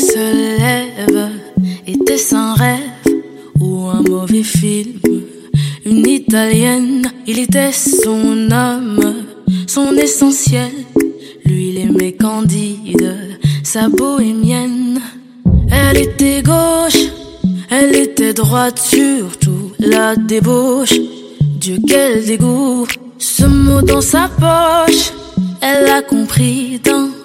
se lève. Était-ce un rêve ou un mauvais film? Une italienne, il était son âme, son essentiel. Lui, il aimait Candide, sa bohémienne. Elle était gauche, elle était droite, surtout la débauche. Dieu, quel dégoût, ce mot dans sa poche. Elle a compris d'un